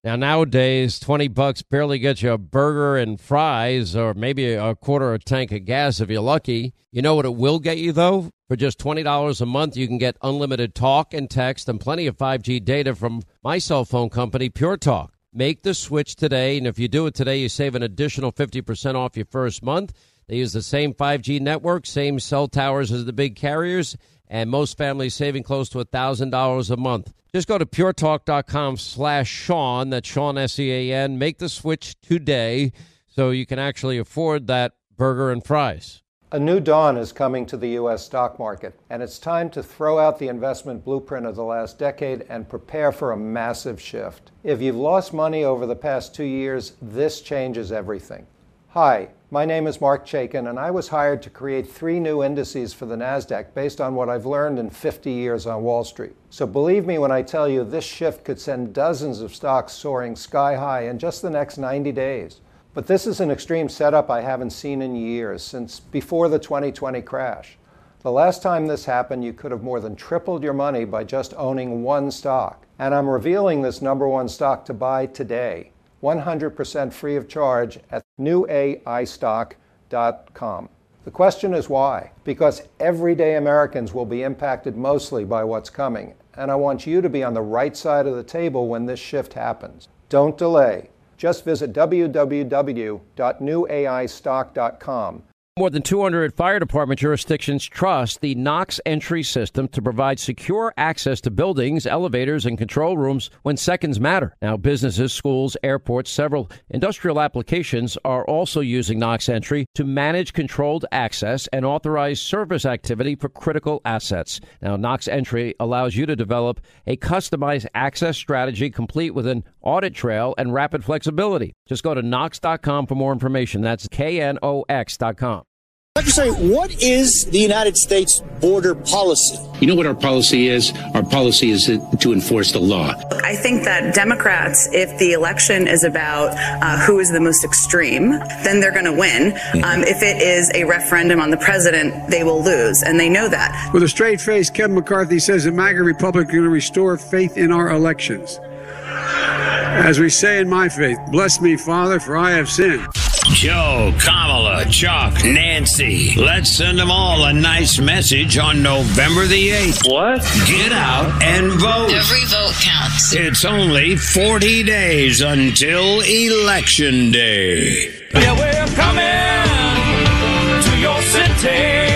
Now, nowadays, $20 barely gets you a burger and fries or maybe a quarter of a tank of gas if you're lucky. You know what it will get you, though? For just $20 a month, you can get unlimited talk and text and plenty of 5G data from my cell phone company, Pure Talk. Make the switch today, and if you do it today, you save an additional 50% off your first month. They use the same 5G network, same cell towers as the big carriers, and most families saving close to $1,000 a month. Just go to puretalk.com/Sean, that's Sean, S-E-A-N. Make the switch today so you can actually afford that burger and fries. A new dawn is coming to the U.S. stock market, and it's time to throw out the investment blueprint of the last decade and prepare for a massive shift. If you've lost money over the past 2 years, this changes everything. Hi, my name is Mark Chaikin, and I was hired to create 3 new indices for the NASDAQ based on what I've learned in 50 years on Wall Street. So believe me when I tell you this shift could send dozens of stocks soaring sky high in just the next 90 days. But this is an extreme setup I haven't seen in years, since before the 2020 crash. The last time this happened, you could have more than tripled your money by just owning one stock. And I'm revealing this number one stock to buy today, 100% free of charge at newaistock.com. The question is why? Because everyday Americans will be impacted mostly by what's coming, and I want you to be on the right side of the table when this shift happens. Don't delay. Just visit www.newaistock.com. More than 200 fire department jurisdictions trust the Knox entry system to provide secure access to buildings, elevators, and control rooms when seconds matter. Now, businesses, schools, airports, several industrial applications are also using Knox entry to manage controlled access and authorize service activity for critical assets. Now, Knox entry allows you to develop a customized access strategy complete with an audit trail and rapid flexibility. Just go to Knox.com for more information. That's KNOX.com. Secretary, what is the United States border policy? You know what our policy is? Our policy is to enforce the law. I think that Democrats, if the election is about who is the most extreme, then they're going to win. If it is a referendum on the president, they will lose, and they know that. With a straight face, Kevin McCarthy says the MAGA Republic is going to restore faith in our elections. As we say in my faith, bless me, Father, for I have sinned. Joe, Kamala, Chuck, Nancy. Let's send them all a nice message on November the 8th. What? Get out and vote. Every vote counts. It's only 40 days until Election Day. Yeah, we're coming to your city.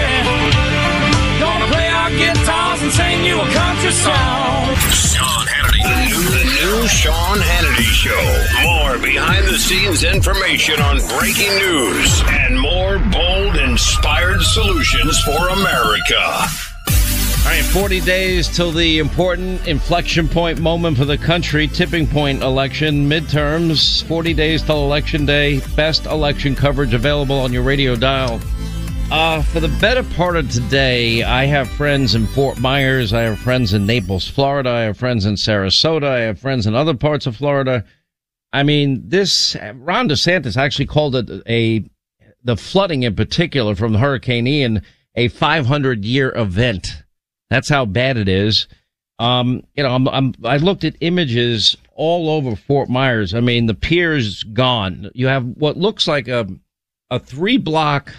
Gonna play our guitars and sing you a country song. Sean Hannity. The new Sean Hannity Show. More behind-the-scenes information on breaking news and more bold, inspired solutions for America. All right, 40 days till the important inflection point moment for the country, tipping point election, midterms, 40 days till Election Day. Best election coverage available on your radio dial. For the better part of today, I have friends in Fort Myers. I have friends in Naples, Florida. I have friends in Sarasota. I have friends in other parts of Florida. I mean, Ron DeSantis actually called it the flooding in particular from Hurricane Ian, a 500-year event. That's how bad it is. I looked at images all over Fort Myers. I mean, the pier's gone. You have what looks like a 3 blocks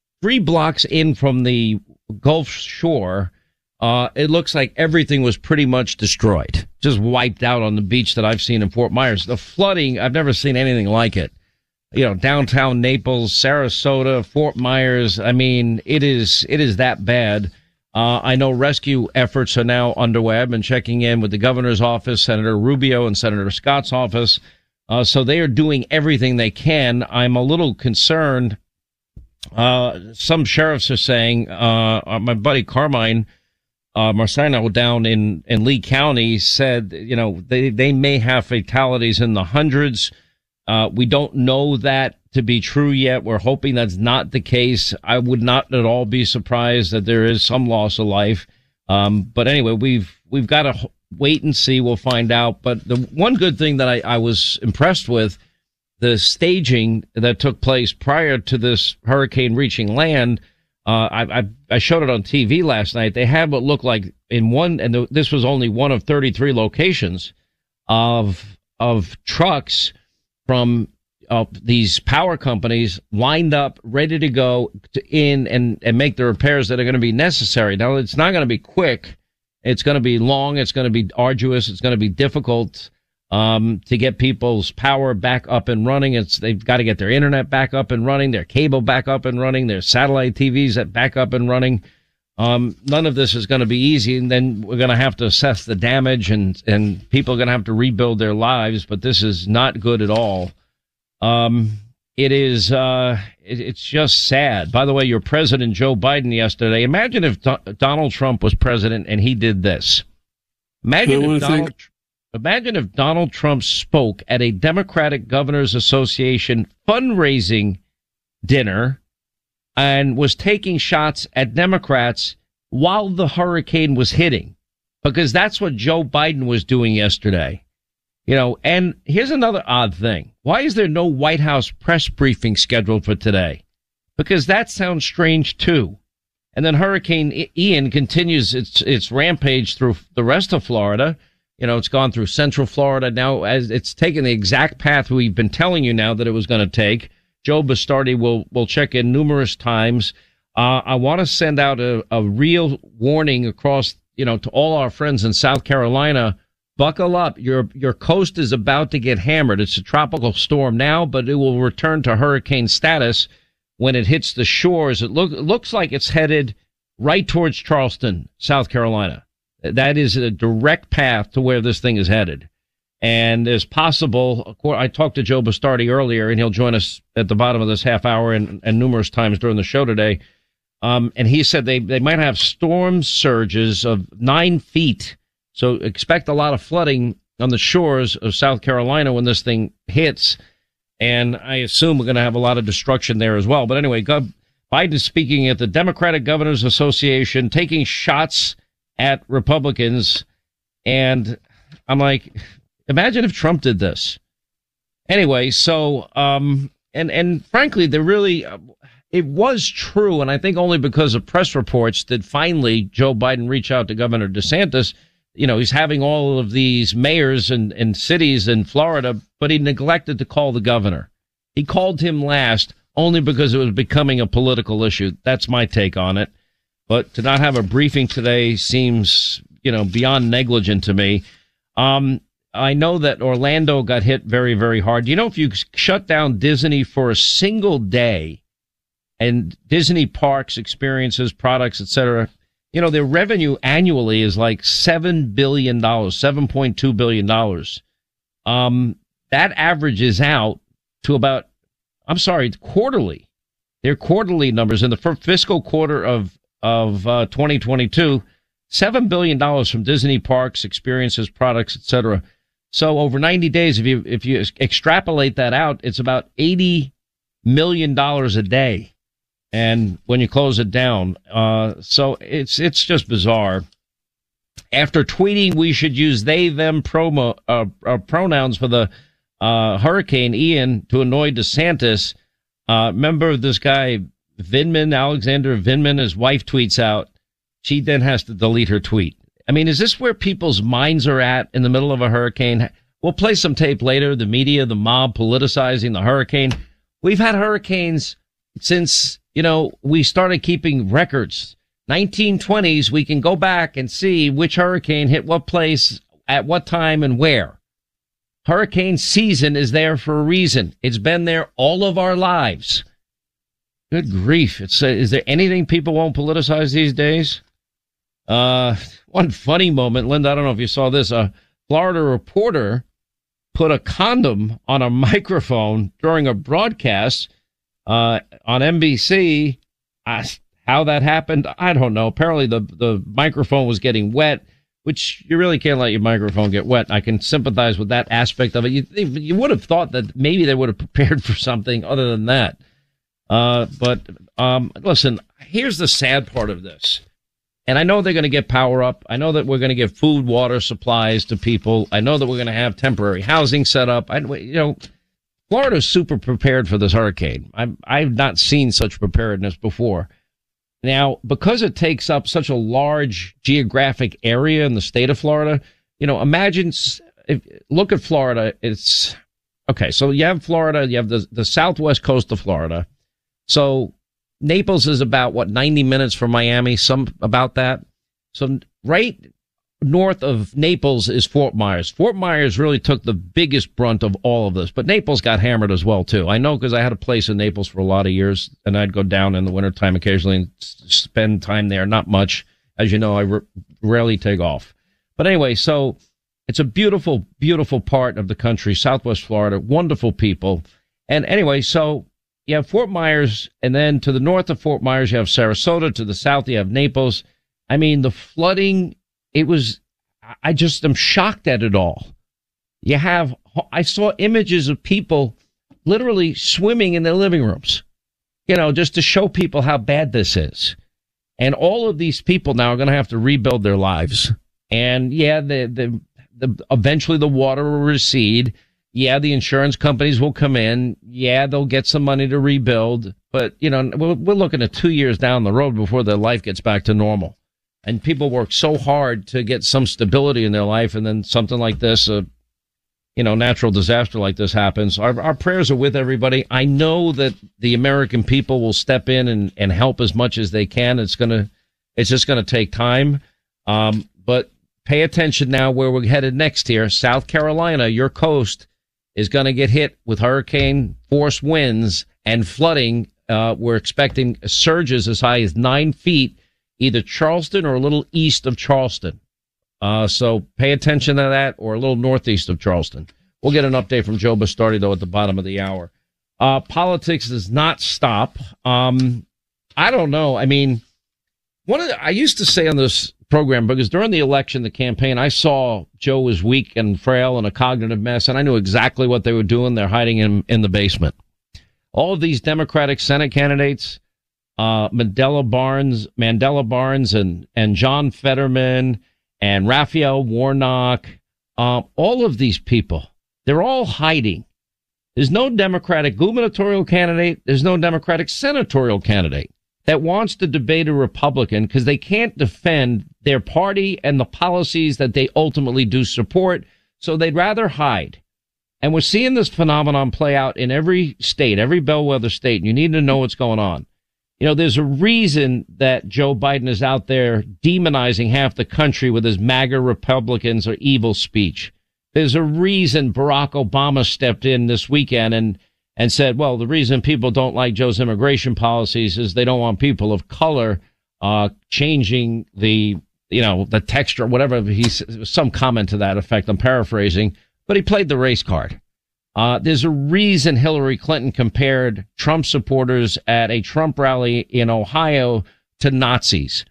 in from the Gulf Shore. It looks like everything was pretty much destroyed, just wiped out on the beach that I've seen in Fort Myers. The flooding, I've never seen anything like it. You know, downtown Naples, Sarasota, Fort Myers. I mean, it is that bad. I know rescue efforts are now underway. I've been checking in with the governor's office, Senator Rubio and Senator Scott's office. So they are doing everything they can. I'm a little concerned. Some sheriffs are saying, my buddy Carmine Marciano down in Lee County said, you know, they may have fatalities in the hundreds. We don't know that to be true yet. We're hoping that's not the case. I would not at all be surprised that there is some loss of life. But anyway, we've got to wait and see. We'll find out. But the one good thing that I was impressed with, the staging that took place prior to this hurricane reaching land. I showed it on TV last night. They had what looked like this was only one of 33 locations of of trucks from these power companies lined up, ready to go in and make the repairs that are going to be necessary. Now, it's not going to be quick. It's going to be long. It's going to be arduous. It's going to be difficult to get people's power back up and running. They've got to get their internet back up and running, their cable back up and running, their satellite TVs back up and running. None of this is going to be easy, and then we're going to have to assess the damage, and people are going to have to rebuild their lives, but this is not good at all. It's just sad. By the way, your President Joe Biden yesterday, imagine if Donald Trump was president and he did this. Imagine if Donald Trump spoke at a Democratic Governors Association fundraising dinner and was taking shots at Democrats while the hurricane was hitting, because that's what Joe Biden was doing yesterday. You know, and here's another odd thing. Why is there no White House press briefing scheduled for today? Because that sounds strange, too. And then Hurricane Ian continues its rampage through the rest of Florida. You know, it's gone through central Florida now, as it's taken the exact path we've been telling you now that it was going to take. Joe Bastardi will check in numerous times. I want to send out a real warning across, to all our friends in South Carolina. Buckle up. Your coast is about to get hammered. It's a tropical storm now, but it will return to hurricane status when it hits the shores. It looks like it's headed right towards Charleston, South Carolina. That is a direct path to where this thing is headed. And there's possible, I talked to Joe Bastardi earlier, and he'll join us at the bottom of this half hour and numerous times during the show today. And he said they might have storm surges of 9 feet. So expect a lot of flooding on the shores of South Carolina when this thing hits. And I assume we're going to have a lot of destruction there as well. But anyway, Biden speaking at the Democratic Governors Association, taking shots at Republicans. And I'm like, imagine if Trump did this. Anyway, so, and frankly, it was true. And I think only because of press reports did finally Joe Biden reach out to Governor DeSantis. He's having all of these mayors and cities in Florida, but he neglected to call the governor. He called him last only because it was becoming a political issue. That's my take on it. But to not have a briefing today seems, beyond negligent to me. I know that Orlando got hit very, very hard. If you shut down Disney for a single day and Disney parks, experiences, products, etc., their revenue annually is like $7 billion, $7.2 billion. That averages out to about, quarterly. Their quarterly numbers in the fiscal quarter of 2022, $7 billion from Disney parks, experiences, products, etc. So over 90 days, if you extrapolate that out, it's about $80 million a day. And when you close it down, so it's just bizarre. After tweeting we should use they, them pronouns for the Hurricane Ian to annoy DeSantis, remember this guy Alexander Vindman, his wife tweets out. She then has to delete her tweet. I mean, is this where people's minds are at in the middle of a hurricane? We'll play some tape later. The media, the mob politicizing the hurricane. We've had hurricanes since we started keeping records. 1920s, we can go back and see which hurricane hit what place, at what time, and where. Hurricane season is there for a reason. It's been there all of our lives. Good grief. Is there anything people won't politicize these days? One funny moment, Linda, I don't know if you saw this. A Florida reporter put a condom on a microphone during a broadcast on NBC. How that happened, I don't know. Apparently the microphone was getting wet, which you really can't let your microphone get wet. I can sympathize with that aspect of it. You would have thought that maybe they would have prepared for something other than that. But listen, here's the sad part of this. And I know they're going to get power up. I know that we're going to give food, water, supplies to people. I know that we're going to have temporary housing set up. Florida's super prepared for this hurricane. I've not seen such preparedness before. Now, because it takes up such a large geographic area in the state of Florida, imagine look at Florida. It's okay. So you have Florida, you have the southwest coast of Florida. So Naples is about 90 minutes from Miami, some about that. So right north of Naples is Fort Myers. Fort Myers really took the biggest brunt of all of this, but Naples got hammered as well, too. I know because I had a place in Naples for a lot of years, and I'd go down in the wintertime occasionally and spend time there. Not much. As you know, I rarely take off. But anyway, so it's a beautiful, beautiful part of the country, Southwest Florida, wonderful people. And anyway, so you have Fort Myers, and then to the north of Fort Myers, you have Sarasota. To the south, you have Naples. I mean, the flooding, I just am shocked at it all. I saw images of people literally swimming in their living rooms, just to show people how bad this is. And all of these people now are going to have to rebuild their lives. And yeah, eventually the water will recede. Yeah, the insurance companies will come in. Yeah, they'll get some money to rebuild. But, we're looking at 2 years down the road before their life gets back to normal. And people work so hard to get some stability in their life, and then something like this, natural disaster like this happens. Our prayers are with everybody. I know that the American people will step in and help as much as they can. It's just gonna take time. But pay attention now where we're headed next here. South Carolina, your coast, is gonna get hit with hurricane force winds and flooding. We're expecting surges as high as 9 feet. Either Charleston or a little east of Charleston. So pay attention to that, or a little northeast of Charleston. We'll get an update from Joe Bastardi, though, at the bottom of the hour. Politics does not stop. I don't know. I mean, I used to say on this program, because during the election, the campaign, I saw Joe was weak and frail and a cognitive mess, and I knew exactly what they were doing. They're hiding him in the basement. All of these Democratic Senate candidates, Mandela Barnes and John Fetterman and Raphael Warnock, all of these people, they're all hiding. There's no Democratic gubernatorial candidate. There's no Democratic senatorial candidate that wants to debate a Republican because they can't defend their party and the policies that they ultimately do support. So they'd rather hide. And we're seeing this phenomenon play out in every state, every bellwether state. And you need to know what's going on. There's a reason that Joe Biden is out there demonizing half the country with his MAGA Republicans or evil speech. There's a reason Barack Obama stepped in this weekend and said, well, the reason people don't like Joe's immigration policies is they don't want people of color changing the texture, whatever. Some comment to that effect. I'm paraphrasing, but he played the race card. There's a reason Hillary Clinton compared Trump supporters at a Trump rally in Ohio to Nazis.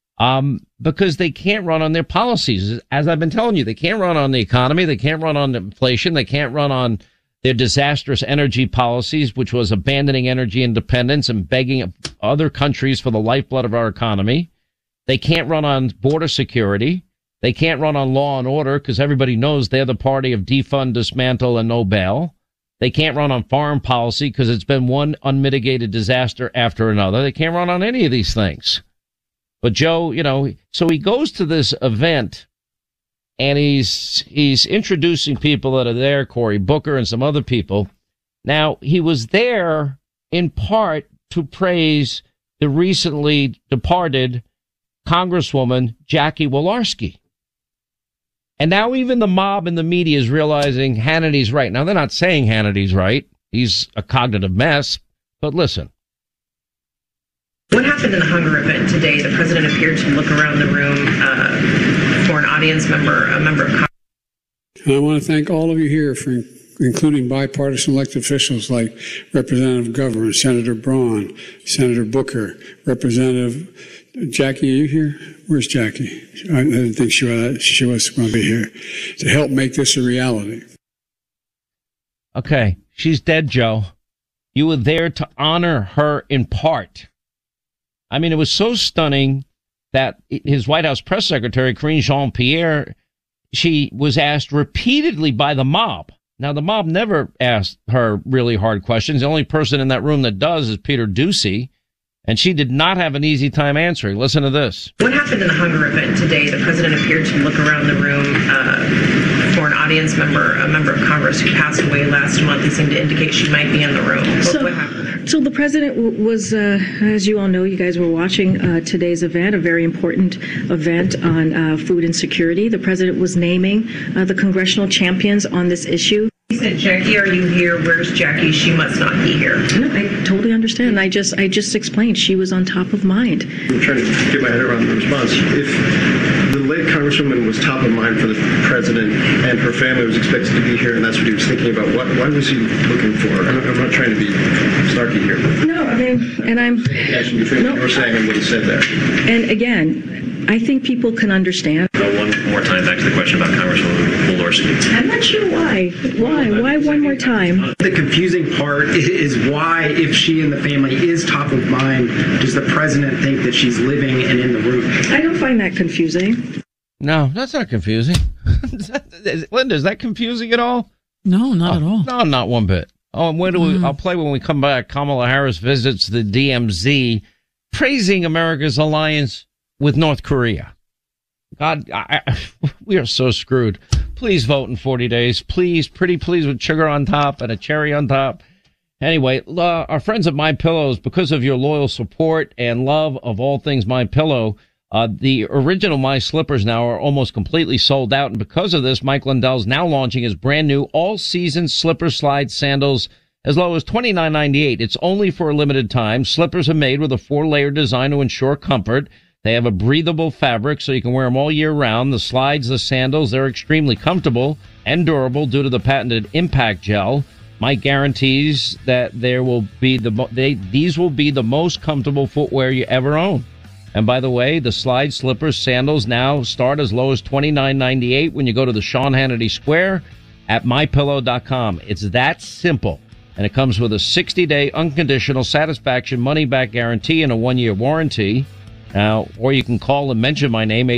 Because they can't run on their policies. As I've been telling you, they can't run on the economy. They can't run on inflation. They can't run on their disastrous energy policies, which was abandoning energy independence and begging other countries for the lifeblood of our economy. They can't run on border security. They can't run on law and order because everybody knows they're the party of defund, dismantle, and no bail. They can't run on foreign policy because it's been one unmitigated disaster after another. They can't run on any of these things. But Joe, so he goes to this event and he's introducing people that are there, Cory Booker and some other people. Now, he was there in part to praise the recently departed Congresswoman Jackie Walorski. And now even the mob and the media is realizing Hannity's right. Now, they're not saying Hannity's right. He's a cognitive mess. But listen. What happened in the Hunger event today? The president appeared to look around the room for an audience member, a member of Congress. And I want to thank all of you here for including bipartisan elected officials like Representative Governor, Senator Braun, Senator Booker, Representative Jackie, are you here? Where's Jackie? I didn't think she was going to be here to help make this a reality. Okay, she's dead, Joe. You were there to honor her in part. I mean, it was so stunning that his White House press secretary, Karine Jean-Pierre, she was asked repeatedly by the mob. Now, the mob never asked her really hard questions. The only person in that room that does is Peter Doocy. And she did not have an easy time answering. Listen to this. What happened in the Hunger event today? The president appeared to look around the room foreign audience member, a member of Congress who passed away last month. He seemed to indicate she might be in the room. What happened there? So the president was, as you all know, you guys were watching today's event, a very important event on food insecurity. The president was naming the congressional champions on this issue. He said, Jackie, are you here? Where's Jackie? She must not be here. No, I totally understand. I just explained she was on top of mind. I'm trying to get my head around the response. If the late Congresswoman was top of mind for the president and her family was expected to be here and that's what he was thinking about, why was he looking for her? I'm not trying to be snarky here. No, I mean, and I'm... Connection between what you were saying and what he said there. And again, I think people can understand. One more time back to the question about Congresswoman Walorski. I'm not sure why. Why one more time? The confusing part is why, if she and the family is top of mind, does the president think that she's living and in the room? I don't find that confusing. No, that's not confusing. Linda, is that confusing at all? No, not at all. No, not one bit. Oh, and where do we? I'll play when we come back. Kamala Harris visits the DMZ, praising America's alliance with North Korea. God, we are so screwed. Please vote in 40 days. Please, pretty please, with sugar on top and a cherry on top. Anyway, our friends at MyPillow, because of your loyal support and love of all things MyPillow, the original My Slippers now are almost completely sold out. And because of this, Mike Lindell's now launching his brand new all-season slipper slide sandals as low as $29.98. It's only for a limited time. Slippers are made with a 4-layer design to ensure comfort. They have a breathable fabric so you can wear them all year round. The slides, the sandals, they're extremely comfortable and durable due to the patented impact gel. Mike guarantees that these will be the most comfortable footwear you ever own. And by the way, the slide slippers sandals now start as low as $29.98 when you go to the Sean Hannity Square at MyPillow.com. It's that simple. And it comes with a 60-day unconditional satisfaction money-back guarantee and a 1-year warranty. Now, or you can call and mention my name,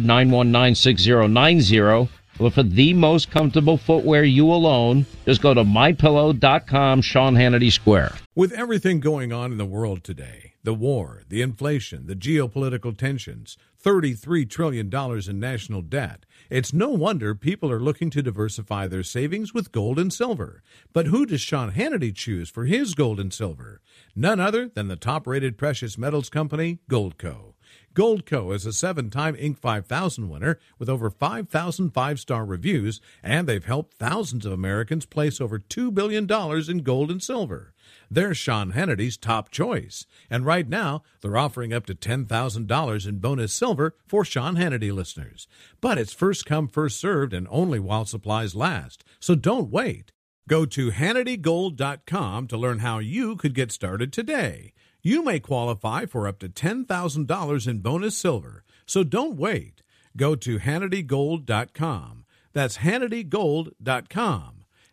800-919-6090. But for the most comfortable footwear you will own, just go to MyPillow.com, Sean Hannity Square. With everything going on in the world today, the war, the inflation, the geopolitical tensions, $33 trillion in national debt, it's no wonder people are looking to diversify their savings with gold and silver. But who does Sean Hannity choose for his gold and silver? None other than the top-rated precious metals company, Goldco. Goldco is a 7-time Inc. 5000 winner with over 5,000 5-star reviews, and they've helped thousands of Americans place over $2 billion in gold and silver. They're Sean Hannity's top choice. And right now, they're offering up to $10,000 in bonus silver for Sean Hannity listeners. But it's first come, first served, and only while supplies last. So don't wait. Go to HannityGold.com to learn how you could get started today. You may qualify for up to $10,000 in bonus silver. So don't wait. Go to HannityGold.com. That's HannityGold.com.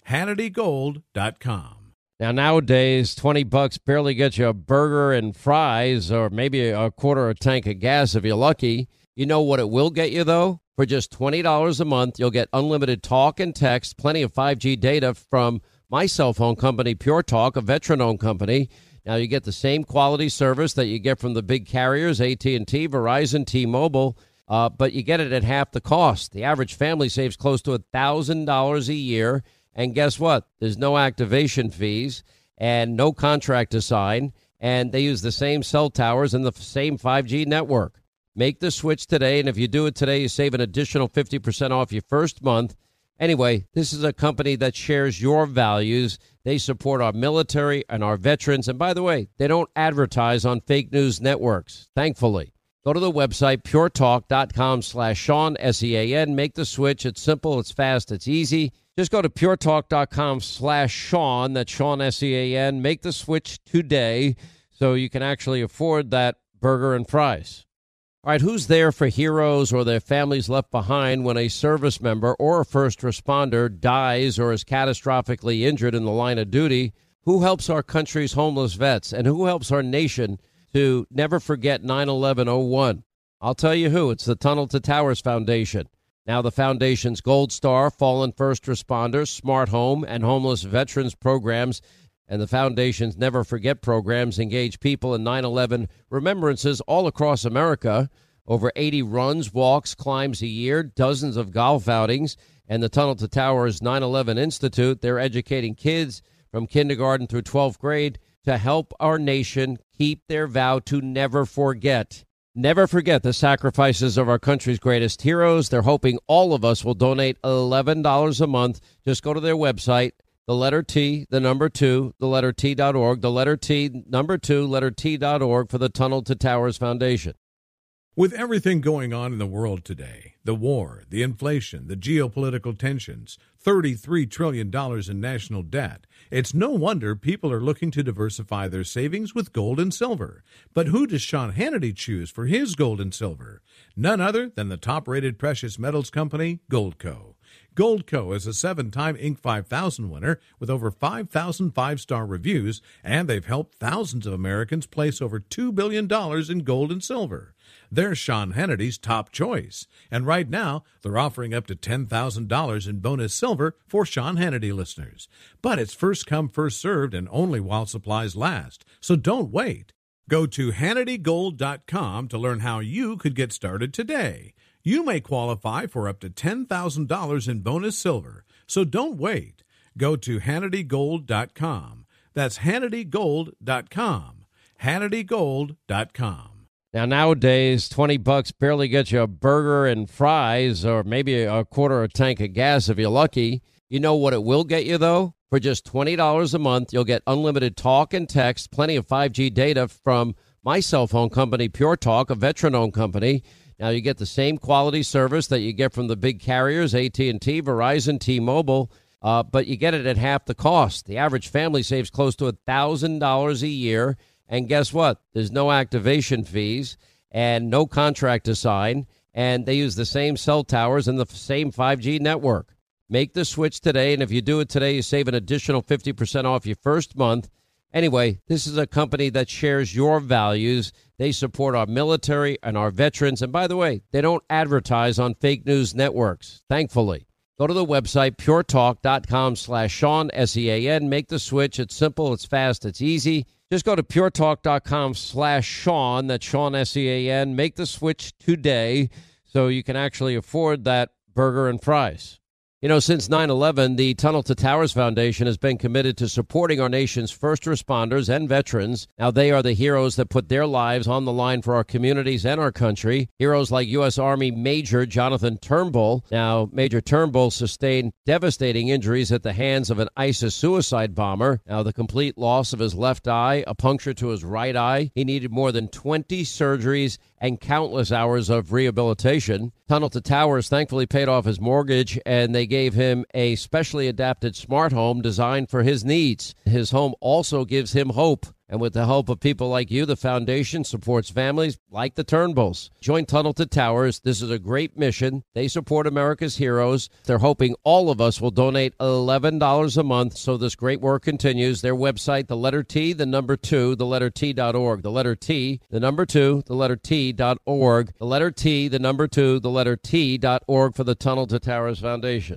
HannityGold.com. Now, nowadays, $20 barely gets you a burger and fries or maybe a quarter of a tank of gas if you're lucky. You know what it will get you, though? For just $20 a month, you'll get unlimited talk and text, plenty of 5G data from my cell phone company, Pure Talk, a veteran-owned company. Now, you get the same quality service that you get from the big carriers, AT&T, Verizon, T-Mobile, but you get it at half the cost. The average family saves close to $1,000 a year. And guess what? There's no activation fees and no contract to sign, and they use the same cell towers and the same 5G network. Make the switch today, and if you do it today, you save an additional 50% off your first month. Anyway, this is a company that shares your values. They support our military and our veterans. And by the way, they don't advertise on fake news networks, thankfully. Go to the website, puretalk.com/Sean, S-E-A-N. Make the switch. It's simple, it's fast, it's easy. Just go to puretalk.com/Sean, that's Sean, S-E-A-N. Make the switch today so you can actually afford that burger and fries. All right, who's there for heroes or their families left behind when a service member or a first responder dies or is catastrophically injured in the line of duty? Who helps our country's homeless vets? And who helps our nation to never forget 9/11/01? I'll tell you who. It's the Tunnel to Towers Foundation. Now the foundation's Gold Star, Fallen First Responders, Smart Home, and Homeless Veterans programs, and the foundation's Never Forget programs engage people in 9/11 remembrances all across America. Over 80 runs, walks, climbs a year, dozens of golf outings, and the Tunnel to Towers 9/11 Institute. They're educating kids from kindergarten through 12th grade to help our nation keep their vow to never forget. Never forget the sacrifices of our country's greatest heroes. They're hoping all of us will donate $11 a month. Just go to their website, the letter T, the number 2, the letter T.org, the letter T, number 2, letter T.org for the Tunnel to Towers Foundation. With everything going on in the world today, the war, the inflation, the geopolitical tensions, $33 trillion in national debt, it's no wonder people are looking to diversify their savings with gold and silver. But who does Sean Hannity choose for his gold and silver? None other than the top-rated precious metals company, Goldco. Goldco is a 7-time Inc. 5000 winner with over 5,000 five-star reviews, and they've helped thousands of Americans place over $2 billion in gold and silver. They're Sean Hannity's top choice. And right now, they're offering up to $10,000 in bonus silver for Sean Hannity listeners. But it's first come, first served, and only while supplies last. So don't wait. Go to HannityGold.com to learn how you could get started today. You may qualify for up to $10,000 in bonus silver. So don't wait. Go to HannityGold.com. That's HannityGold.com. HannityGold.com. Now, nowadays, $20 barely gets you a burger and fries or maybe a quarter of a tank of gas if you're lucky. You know what it will get you, though? For just $20 a month, you'll get unlimited talk and text, plenty of 5G data from my cell phone company, Pure Talk, a veteran-owned company. Now, you get the same quality service that you get from the big carriers, AT&T, Verizon, T-Mobile, but you get it at half the cost. The average family saves close to $1,000 a year. And guess what? There's no activation fees and no contract to sign. And they use the same cell towers and the same 5G network. Make the switch today. And if you do it today, you save an additional 50% off your first month. Anyway, this is a company that shares your values. They support our military and our veterans. And by the way, they don't advertise on fake news networks, thankfully. Go to the website, puretalk.com/Sean, S-E-A-N. Make the switch. It's simple, it's fast, it's easy. Just go to puretalk.com/Sean, that's Sean, S-E-A-N. Make the switch today so you can actually afford that burger and fries. You know, since 9/11, the Tunnel to Towers Foundation has been committed to supporting our nation's first responders and veterans. Now, they are the heroes that put their lives on the line for our communities and our country. Heroes like U.S. Army Major Jonathan Turnbull. Now, Major Turnbull sustained devastating injuries at the hands of an ISIS suicide bomber. Now, the complete loss of his left eye, a puncture to his right eye. He needed more than 20 surgeries and countless hours of rehabilitation. Tunnel to Towers thankfully paid off his mortgage, and they gave him a specially adapted smart home designed for his needs. His home also gives him hope. And with the help of people like you, the foundation supports families like the Turnbulls. Join Tunnel to Towers. This is a great mission. They support America's heroes. They're hoping all of us will donate $11 a month so this great work continues. Their website, the letter T, the number 2, the letter T.org. The letter T, the number 2, the letter T.org. The letter T, the number 2, the letter T.org for the Tunnel to Towers Foundation.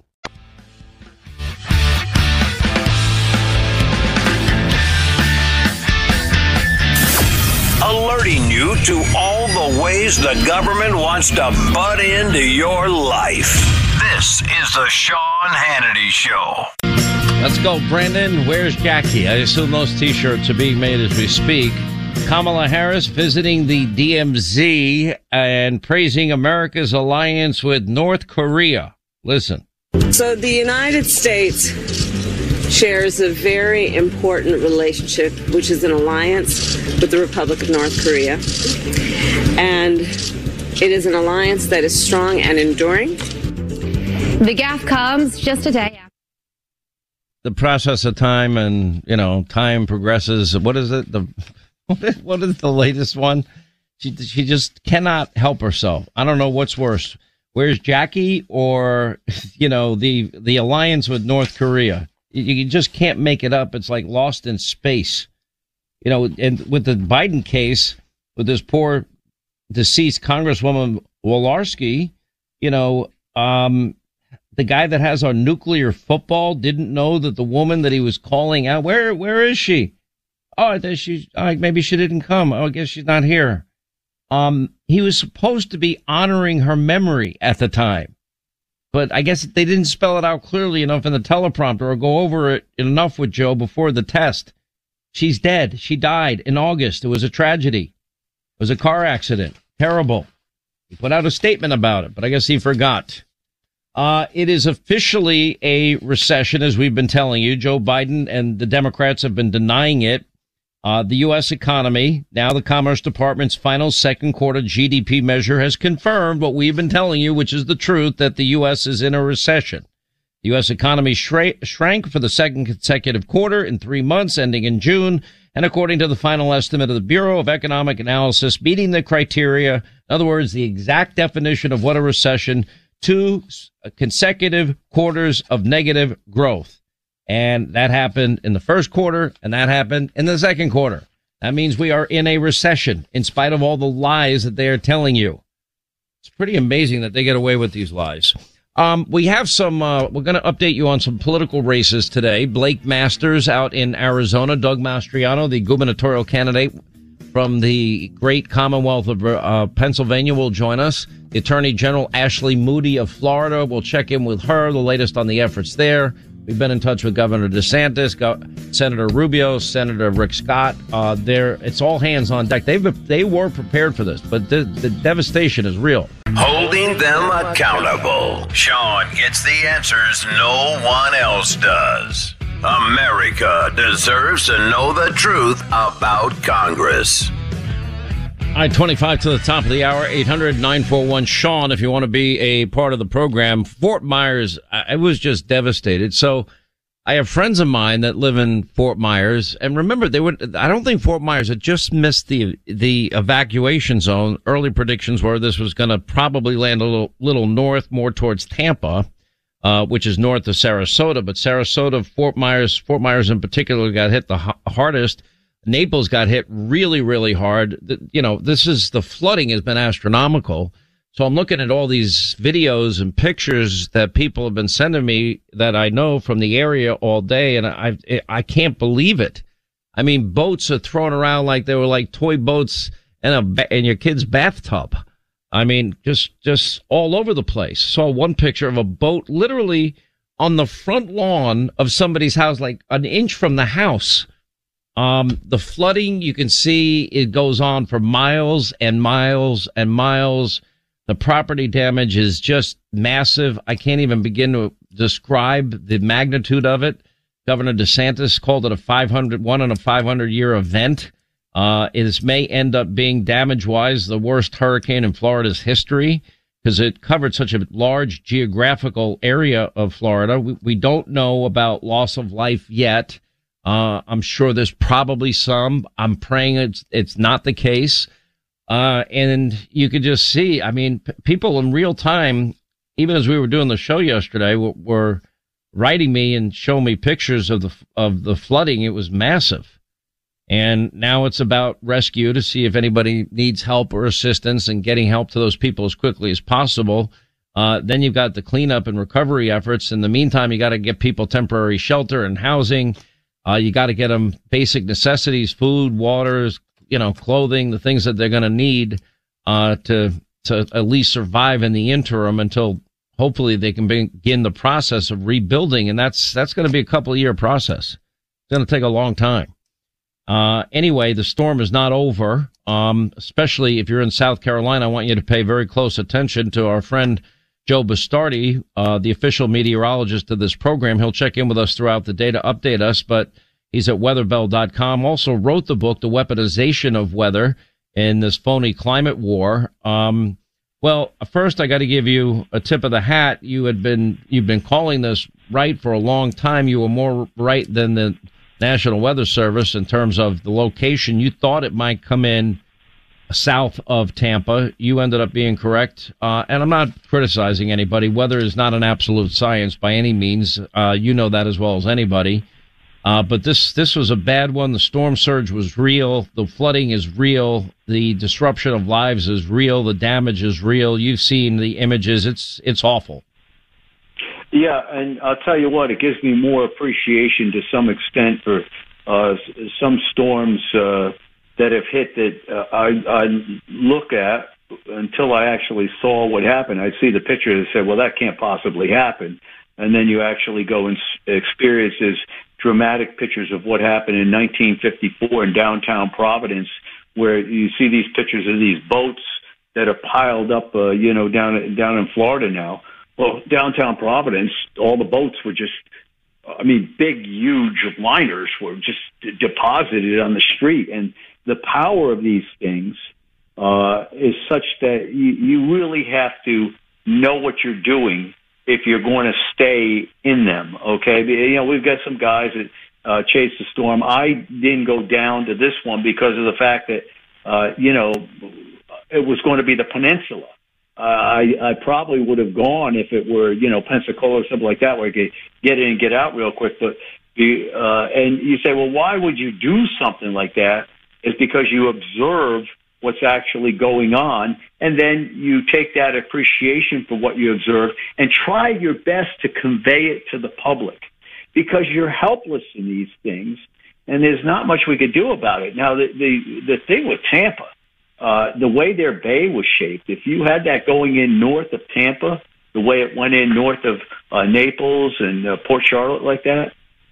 Alerting you to all the ways the government wants to butt into your life. This is the Sean Hannity Show. Let's go, Brandon. Where's Jackie? I assume those T-shirts are being made as we speak. Kamala Harris visiting the DMZ and praising America's alliance with North Korea. Listen. So the United States shares a very important relationship, which is an alliance with the Republic of North Korea. And it is an alliance that is strong and enduring. The gaffe comes just a day after. The process of time and, you know, time progresses. What is it? What is the latest one? She just cannot help herself. I don't know what's worse. Where's Jackie or, you know, the alliance with North Korea? You just can't make it up. It's like Lost in Space. You know, and with the Biden case, with this poor deceased Congresswoman Walorski, you know, the guy that has our nuclear football didn't know that the woman that he was calling out, where is she? Oh, maybe she didn't come. Oh, I guess she's not here. He was supposed to be honoring her memory at the time. but I guess they didn't spell it out clearly enough in the teleprompter or go over it enough with Joe before the test. She's dead. She died in August. It was a tragedy. It was a car accident. Terrible. He put out a statement about it, but I guess he forgot. It is officially a recession, as we've been telling you. Joe Biden and the Democrats have been denying it. The U.S. economy, now the Commerce Department's final second quarter GDP measure has confirmed what we've been telling you, which is the truth, that the U.S. is in a recession. The U.S. economy shrank for the second consecutive quarter in 3 months, ending in June. And according to the final estimate of the Bureau of Economic Analysis, meeting the criteria, in other words, the exact definition of what a recession, 2 consecutive quarters of negative growth. And that happened in the first quarter, and that happened in the second quarter. That means we are in a recession, in spite of all the lies that they are telling you. It's pretty amazing that they get away with these lies. We have some, we're going to update you on some political races today. Blake Masters out in Arizona, Doug Mastriano, the gubernatorial candidate from the great Commonwealth of Pennsylvania, will join us. The Attorney General Ashley Moody of Florida, will check in with her, the latest on the efforts there. We've been in touch with Governor DeSantis, Senator Rubio, Senator Rick Scott. It's all hands on deck. They were prepared for this, but the devastation is real. Holding them accountable. Sean gets the answers no one else does. America deserves to know the truth about Congress. All right, 25 to the top of the hour, 800-941-SEAN if you want to be a part of the program. Fort Myers, I was just devastated. So I have friends of mine that live in Fort Myers. And remember, I don't think Fort Myers had just missed the evacuation zone. Early predictions were this was going to probably land a little north, more towards Tampa, which is north of Sarasota. But Sarasota, Fort Myers in particular got hit the hardest. Naples got hit really, really hard. The flooding has been astronomical. So I'm looking at all these videos and pictures that people have been sending me that I know from the area all day, and I can't believe it. I mean, boats are thrown around like they were like toy boats in your kid's bathtub. I mean, just all over the place. Saw one picture of a boat literally on the front lawn of somebody's house, like an inch from the house. The flooding, you can see it goes on for miles and miles and miles. The property damage is just massive. I can't even begin to describe the magnitude of it. Governor DeSantis called it a 1 in a 500 year event. It may end up being damage-wise the worst hurricane in Florida's history because it covered such a large geographical area of Florida. We don't know about loss of life yet. I'm sure there's probably some. I'm praying it's not the case. And you could just see, I mean, people in real time, even as we were doing the show yesterday, were writing me and showing me pictures of the flooding. It was massive. And now it's about rescue to see if anybody needs help or assistance and getting help to those people as quickly as possible. Then you've got the cleanup and recovery efforts. In the meantime, you got to get people temporary shelter and housing. You got to get them basic necessities, food, water, clothing, the things that they're going to need to at least survive in the interim until hopefully they can begin the process of rebuilding. And that's going to be a couple of year process. It's going to take a long time. Anyway, the storm is not over. Especially if you're in South Carolina, I want you to pay very close attention to our friend Joe Bastardi, the official meteorologist of this program. He'll check in with us throughout the day to update us, but he's at weatherbell.com. Also wrote the book, The Weaponization of Weather in this phony climate war. Well, first I got to give you a tip of the hat. You've been calling this right for a long time. You were more right than the National Weather Service in terms of the location. You thought it might come in south of Tampa. You ended up being correct. And I'm not criticizing anybody. Weather is not an absolute science by any means. You know that as well as anybody. But this was a bad one. The storm surge was real. The flooding is real. The disruption of lives is real. The damage is real. You've seen the images. It's awful. Yeah, and I'll tell you what, it gives me more appreciation to some extent for some storms that have hit that I look at until I actually saw what happened. I'd see the picture and say, well, that can't possibly happen. And then you actually go and experience these dramatic pictures of what happened in 1954 in downtown Providence, where you see these pictures of these boats that are piled up, down in Florida now. Well, downtown Providence, all the boats were just, big, huge liners were just deposited on the street. And the power of these things is such that you really have to know what you're doing if you're going to stay in them, okay? We've got some guys that chase the storm. I didn't go down to this one because of the fact that, it was going to be the peninsula. I probably would have gone if it were, Pensacola or something like that, where you could get in and get out real quick. But and you say, well, why would you do something like that? It's because you observe what's actually going on, and then you take that appreciation for what you observe and try your best to convey it to the public, because you're helpless in these things, and there's not much we could do about it. Now, the thing with Tampa, the way their bay was shaped, if you had that going in north of Tampa, the way it went in north of Naples and Port Charlotte like that,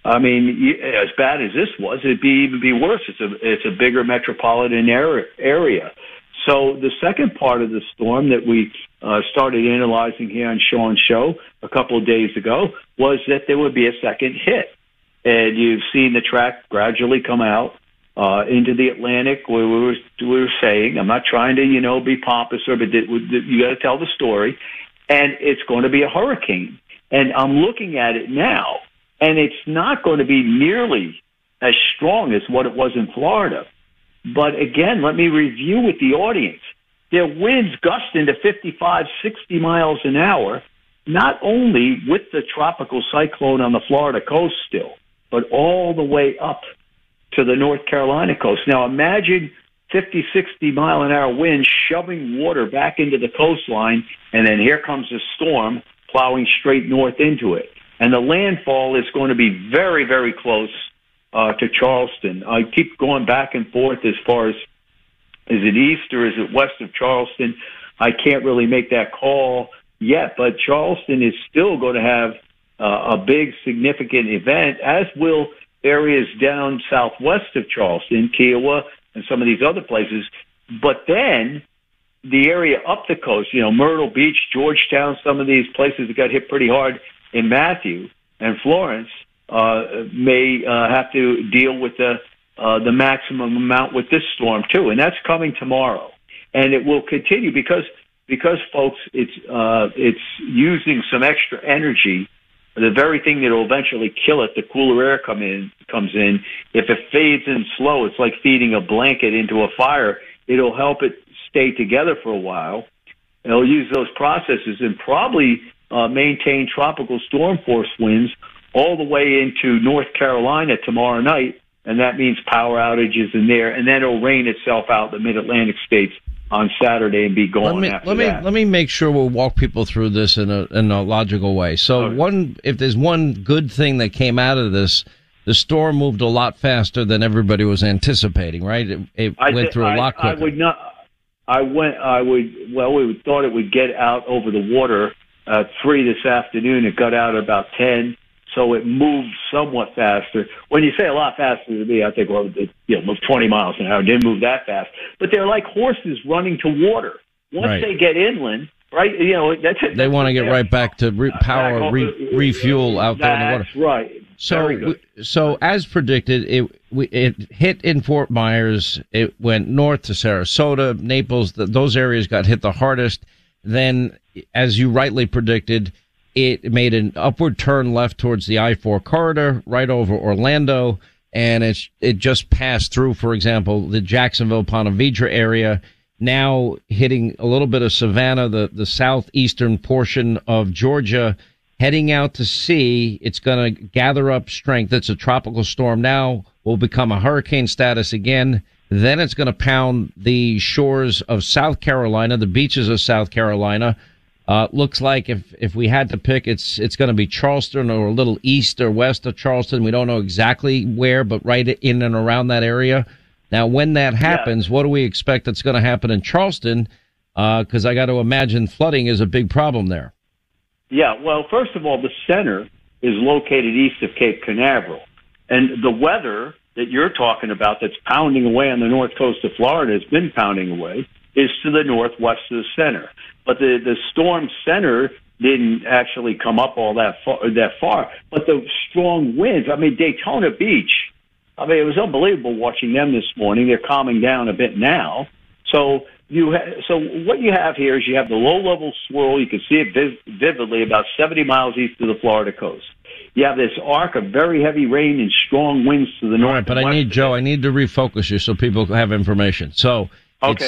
as bad as this was, it'd even be worse. It's a bigger metropolitan area. So the second part of the storm that we started analyzing here on Sean's show a couple of days ago was that there would be a second hit. And you've seen the track gradually come out into the Atlantic, where we were saying, I'm not trying to, be pompous, but you got to tell the story. And it's going to be a hurricane. And I'm looking at it now, and it's not going to be nearly as strong as what it was in Florida. But again, let me review with the audience. There are winds gusting to 55, 60 miles an hour, not only with the tropical cyclone on the Florida coast still, but all the way up to the North Carolina coast. Now imagine 50, 60 mile an hour winds shoving water back into the coastline, and then here comes a storm plowing straight north into it. And the landfall is going to be very, very close to Charleston. I keep going back and forth as far as, is it east or is it west of Charleston? I can't really make that call yet, but Charleston is still going to have a big, significant event, as will areas down southwest of Charleston, Kiowa, and some of these other places. But then the area up the coast, Myrtle Beach, Georgetown, some of these places that got hit pretty hard in Matthew and Florence, may have to deal with the maximum amount with this storm too, and that's coming tomorrow, and it will continue because folks, it's using some extra energy. The very thing that will eventually kill it, the cooler air comes in. If it fades in slow, it's like feeding a blanket into a fire. It'll help it stay together for a while. It'll use those processes and probably maintain tropical storm force winds all the way into North Carolina tomorrow night, and that means power outages in there, and then it'll rain itself out in the mid-Atlantic states on Saturday and be gone after that. Let me make sure we'll walk people through this in a logical way. So if there's one good thing that came out of this, the storm moved a lot faster than everybody was anticipating, right? It went through a lot quicker. We thought it would get out over the water at 3 this afternoon. It got out at about 10. So it moved somewhat faster. When you say a lot faster to me, I think, well, it moved 20 miles an hour. It didn't move that fast. But they're like horses running to water. Once they get inland, right, that's it. They want to get right back to refuel out there in the water. That's right. So as predicted, it hit in Fort Myers. It went north to Sarasota, Naples. Those areas got hit the hardest. Then, as you rightly predicted, it made an upward turn left towards the I-4 corridor, right over Orlando, and it just passed through, for example, the Jacksonville, Ponte Vedra area, now hitting a little bit of Savannah, the southeastern portion of Georgia, heading out to sea. It's going to gather up strength. It's a tropical storm now, will become a hurricane status again. Then it's going to pound the shores of South Carolina, the beaches of South Carolina. Looks like if we had to pick, it's going to be Charleston or a little east or west of Charleston. We don't know exactly where, but right in and around that area. Now, when that happens, what do we expect that's going to happen in Charleston? Because I got to imagine flooding is a big problem there. Yeah, well, first of all, the center is located east of Cape Canaveral. And the weather that you're talking about that's pounding away on the north coast of Florida has been pounding away is to the northwest of the center. But the storm center didn't actually come up all that far. But the strong winds, I mean, Daytona Beach, I mean, it was unbelievable watching them this morning. They're calming down a bit now. So what you have here is you have the low-level swirl. You can see it vividly about 70 miles east of the Florida coast. You have this arc of very heavy rain and strong winds to the north. All right, but I need to refocus you so people have information. So okay,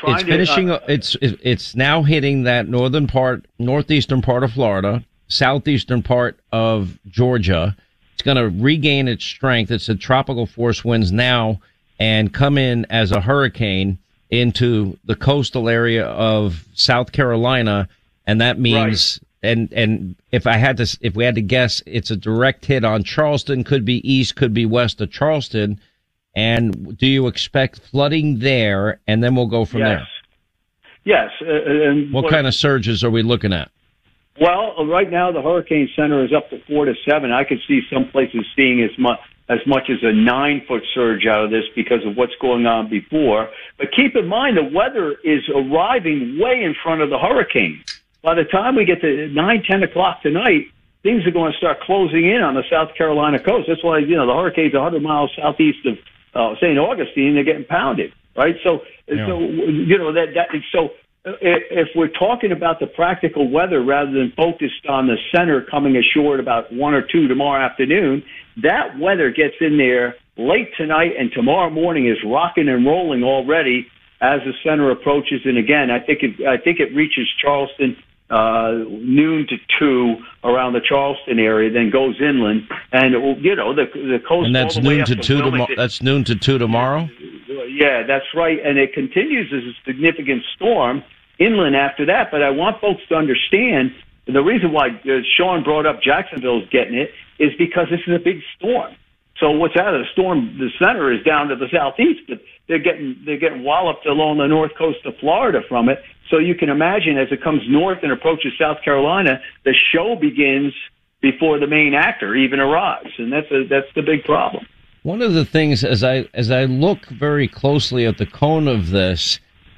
it's now hitting that northeastern part of Florida, southeastern part of Georgia. It's going to regain its strength. It's a tropical force winds now and come in as a hurricane into the coastal area of South Carolina, and that means and if we had to guess, it's a direct hit on Charleston, could be east, could be west of Charleston. And do you expect flooding there? And then we'll go from there. Yes. What kind of surges are we looking at? Well, right now the Hurricane Center is up to 4 to 7. I could see some places seeing as much as a 9-foot surge out of this because of what's going on before. But keep in mind the weather is arriving way in front of the hurricane. By the time we get to 9, 10 o'clock tonight, things are going to start closing in on the South Carolina coast. That's why, the hurricane's 100 miles southeast of St. Augustine. They're getting pounded, right? So if we're talking about the practical weather rather than focused on the center coming ashore at about 1 or 2 tomorrow afternoon, that weather gets in there late tonight and tomorrow morning is rocking and rolling already as the center approaches. And again, I think it reaches Charleston noon to 2 around the Charleston area, then goes inland, and the coast. And that's noon to 2 tomorrow. That's noon to 2 tomorrow. Yeah, that's right, and it continues as a significant storm inland after that. But I want folks to understand the reason why Sean brought up Jacksonville's getting it is because this is a big storm. So what's out of the storm, the center is down to the southeast, but they're getting walloped along the north coast of Florida from it. So you can imagine as it comes north and approaches South Carolina, the show begins before the main actor even arrives, and that's the big problem. One of the things as I look very closely at the cone of this,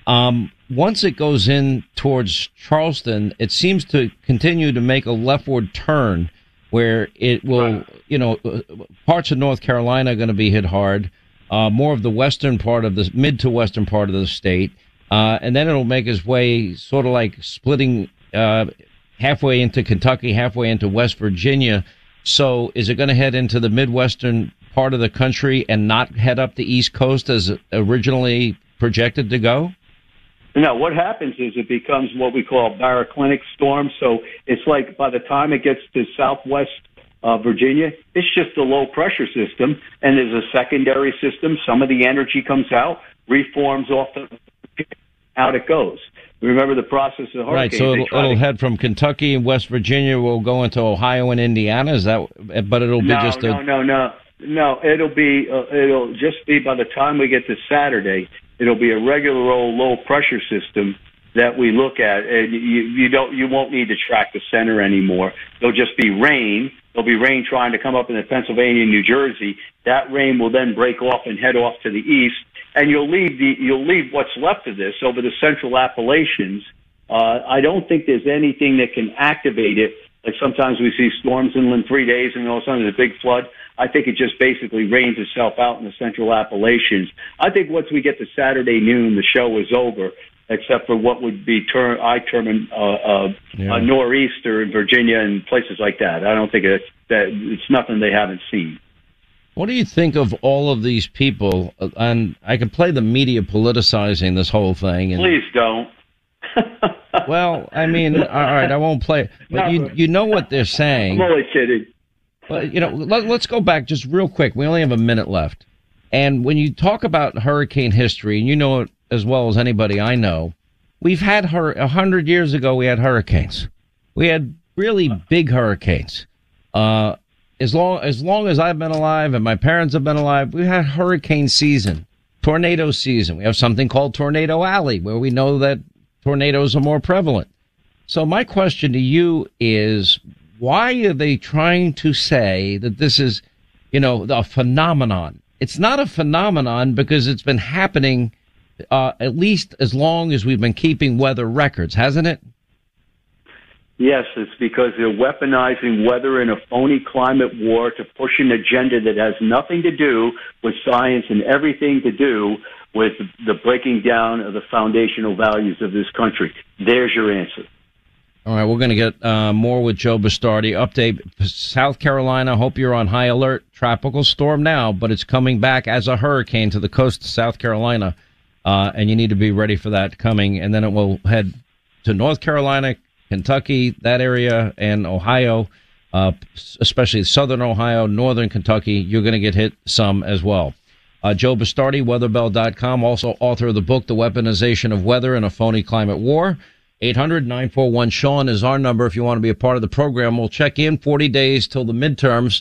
once it goes in towards Charleston, it seems to continue to make a leftward turn where it will, parts of North Carolina are going to be hit hard, more of the western part of the mid to western part of the state. And then it'll make its way sort of like splitting halfway into Kentucky, halfway into West Virginia. So is it going to head into the Midwestern part of the country and not head up the East Coast as originally projected to go? No, what happens is it becomes what we call a baroclinic storm. So it's like by the time it gets to southwest Virginia, it's just a low pressure system, and there's a secondary system. Some of the energy comes out, reforms off out it goes. Remember the process of the hurricane. Right, so it'll head from Kentucky and West Virginia. Will go into Ohio and Indiana. Is that? But it'll be just a no. It'll just be by the time we get to Saturday. It'll be a regular old low pressure system that we look at, and you won't need to track the center anymore. There'll just be rain. There'll be rain trying to come up into Pennsylvania and New Jersey. That rain will then break off and head off to the east, and you'll leave what's left of this over the central Appalachians. I don't think there's anything that can activate it. Like sometimes we see storms inland 3 days and all of a sudden there's a big flood. I think it just basically rains itself out in the central Appalachians. I think once we get to Saturday noon, the show is over, except for what would be a nor'easter in Virginia and places like that. I don't think it's nothing they haven't seen. What do you think of all of these people? And I could play the media politicizing this whole thing. And, please don't. Well, I mean, all right, I won't play. But you know what they're saying. I'm only kidding. But, let's go back just real quick. We only have a minute left. And when you talk about hurricane history, and you know it as well as anybody I know, we've had 100 years ago, we had hurricanes. We had really big hurricanes. As long as I've been alive and my parents have been alive, we had hurricane season, tornado season. We have something called Tornado Alley, where we know that tornadoes are more prevalent. So my question to you is, why are they trying to say that this is, a phenomenon? It's not a phenomenon because it's been happening at least as long as we've been keeping weather records, hasn't it? Yes, it's because they're weaponizing weather in a phony climate war to push an agenda that has nothing to do with science and everything to do with the breaking down of the foundational values of this country. There's your answer. All right, we're going to get more with Joe Bastardi. Update, South Carolina, hope you're on high alert. Tropical storm now, but it's coming back as a hurricane to the coast of South Carolina, and you need to be ready for that coming. And then it will head to North Carolina, Kentucky, that area, and Ohio, especially southern Ohio, northern Kentucky. You're going to get hit some as well. Joe Bastardi, weatherbell.com, also author of the book, The Weaponization of Weather in a Phony Climate War. 800-941-SEAN is our number if you want to be a part of the program. We'll check in 40 days till the midterms.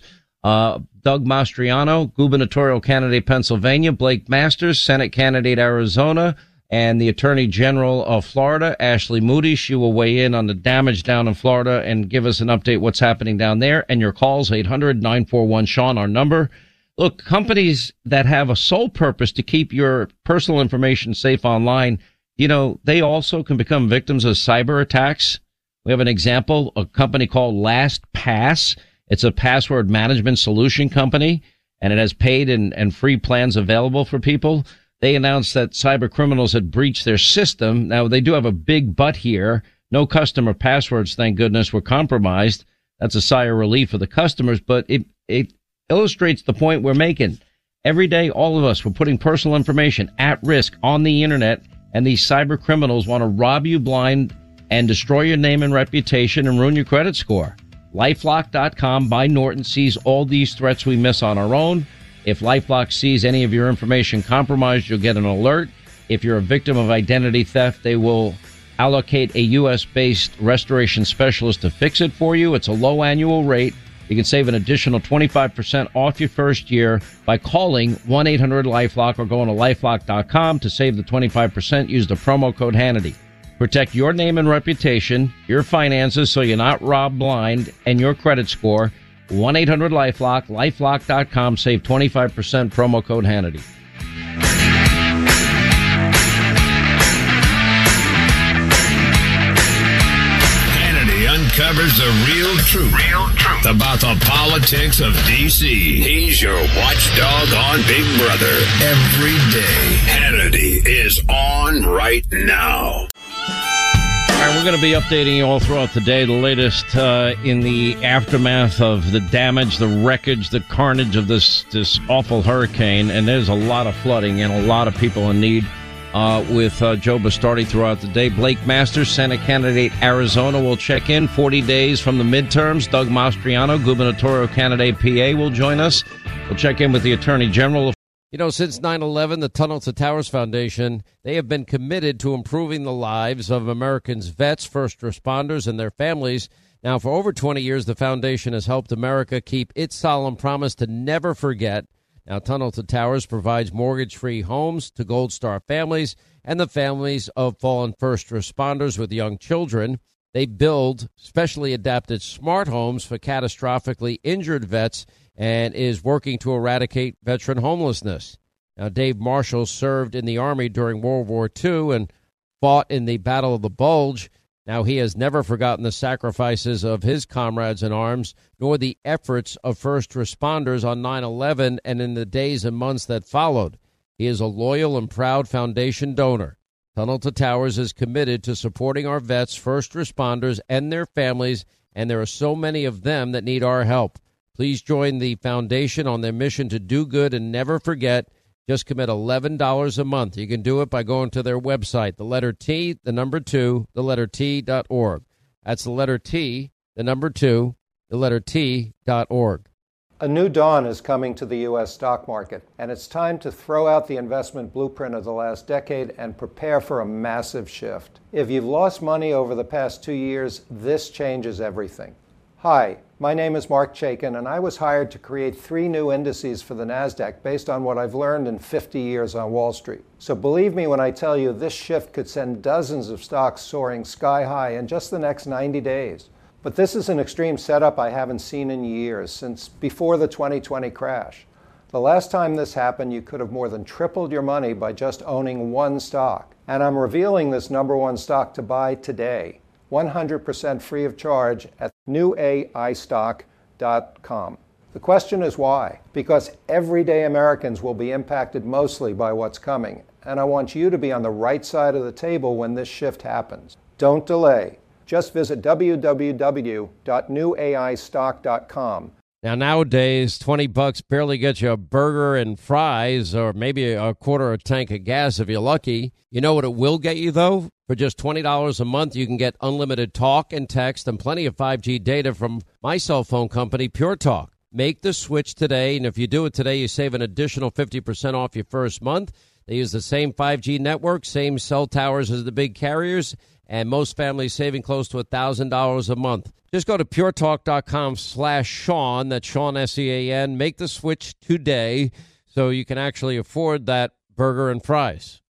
Doug Mastriano, gubernatorial candidate, Pennsylvania. Blake Masters, Senate candidate, Arizona. And the Attorney General of Florida, Ashley Moody. She will weigh in on the damage down in Florida and give us an update what's happening down there. And your calls, 800-941-SEAN, our number. Look, companies that have a sole purpose to keep your personal information safe online, they also can become victims of cyber attacks. We have an example, a company called LastPass. It's a password management solution company, and it has paid and free plans available for people. They announced that cyber criminals had breached their system. Now, they do have a big but here. No customer passwords, thank goodness, were compromised. That's a sigh of relief for the customers, but it illustrates the point we're making. Every day, all of us, we're putting personal information at risk on the internet, and these cyber criminals want to rob you blind and destroy your name and reputation and ruin your credit score. LifeLock.com by Norton sees all these threats we miss on our own. If LifeLock sees any of your information compromised, you'll get an alert. If you're a victim of identity theft, they will allocate a U.S.-based restoration specialist to fix it for you. It's a low annual rate. You can save an additional 25% off your first year by calling 1-800-LifeLock or going to LifeLock.com. To save the 25%, use the promo code Hannity. Protect your name and reputation, your finances so you're not robbed blind, and your credit score. 1-800-LifeLock, LifeLock.com. Save 25%, promo code Hannity. Uncovers the real truth about the politics of D.C. He's your watchdog on Big Brother every day. Hannity is on right now. All right, we're going to be updating you all throughout the day. The latest in the aftermath of the damage, the wreckage, the carnage of this awful hurricane. And there's a lot of flooding and a lot of people in need. With Joe Bastardi throughout the day. Blake Masters, Senate candidate, Arizona, will check in 40 days from the midterms. Doug Mastriano, gubernatorial candidate, PA, will join us. We'll check in with the Attorney General. Since 9/11, the Tunnel to Towers Foundation, they have been committed to improving the lives of Americans' vets, first responders, and their families. Now, for over 20 years, the foundation has helped America keep its solemn promise to never forget. Now, Tunnel to Towers provides mortgage-free homes to Gold Star families and the families of fallen first responders with young children. They build specially adapted smart homes for catastrophically injured vets and is working to eradicate veteran homelessness. Now, Dave Marshall served in the Army during World War II and fought in the Battle of the Bulge. Now, he has never forgotten the sacrifices of his comrades in arms, nor the efforts of first responders on 9/11 and in the days and months that followed. He is a loyal and proud foundation donor. Tunnel to Towers is committed to supporting our vets, first responders, and their families, and there are so many of them that need our help. Please join the foundation on their mission to do good and never forget. Just commit $11 a month. You can do it by going to their website, the letter T, the number 2, the letter T.org. That's the letter T, the number 2, the letter T.org. A new dawn is coming to the U.S. stock market, and it's time to throw out the investment blueprint of the last decade and prepare for a massive shift. If you've lost money over the past 2 years, this changes everything. Hi, my name is Mark Chaikin, and I was hired to create 3 new indices for the NASDAQ based on what I've learned in 50 years on Wall Street. So believe me when I tell you this shift could send dozens of stocks soaring sky high in just the next 90 days. But this is an extreme setup I haven't seen in years, since before the 2020 crash. The last time this happened, you could have more than tripled your money by just owning one stock. And I'm revealing this number one stock to buy today, 100% free of charge at newaistock.com. The question is why? Because everyday Americans will be impacted mostly by what's coming, and I want you to be on the right side of the table when this shift happens. Don't delay. Just visit www.newaistock.com. Now, nowadays, $20 barely gets you a burger and fries or maybe a quarter of a tank of gas if you're lucky. You know what it will get you, though? For just $20 a month, you can get unlimited talk and text and plenty of 5G data from my cell phone company, Pure Talk. Make the switch today, and if you do it today, you save an additional 50% off your first month. They use the same 5G network, same cell towers as the big carriers, and most families saving close to $1,000 a month. Just go to puretalk.com/Sean, that's Sean, S-E-A-N. Make the switch today so you can actually afford that burger and fries.